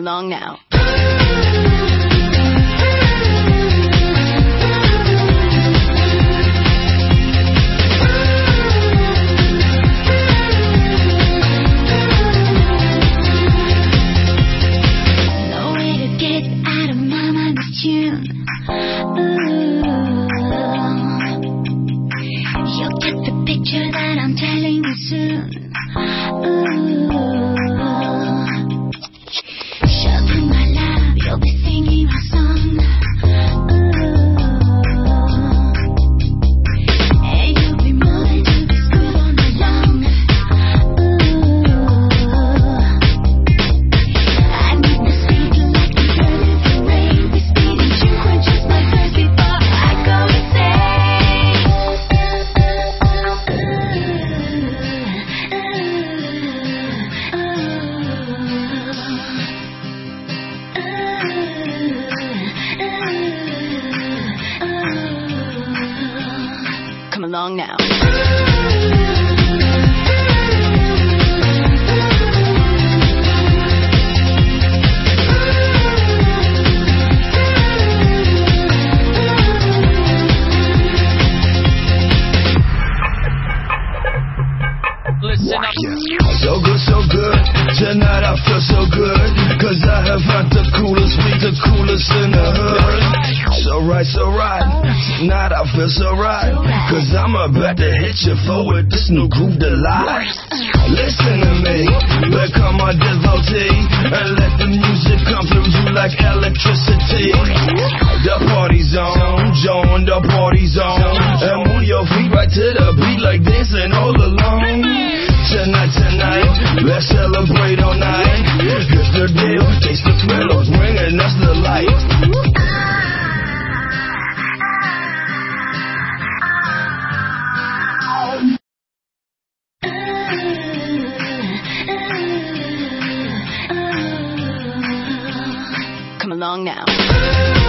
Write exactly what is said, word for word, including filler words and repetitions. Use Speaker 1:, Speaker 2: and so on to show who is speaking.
Speaker 1: along now.
Speaker 2: No way to get out of my mind this tune. Ooh. You'll get the picture that I'm telling you soon. Ooh. Shove in my lap, you'll be singing my song. Ooh. And you'll be moving to the groove all night long. Ooh. I need to speak like the birds in the rain. Be speeding you and just my first before I go insane.
Speaker 1: Come along now.
Speaker 3: Listen up.
Speaker 4: So good, so good. Tonight I feel so good. Cause I have found the coolest weed, the coolest in the hood. So right, so right. Tonight I feel so right. Cause I'm about to hit you forward this new groove delight. Listen to me, become a devotee. And let the music come through you like electricity. The party's on, join the party's on. And move your feet right to the beat like dancing all alone. Tonight, tonight, let's celebrate all night. Here's the deal, taste the thrill, it's ringing, that's the light.
Speaker 1: Come along now.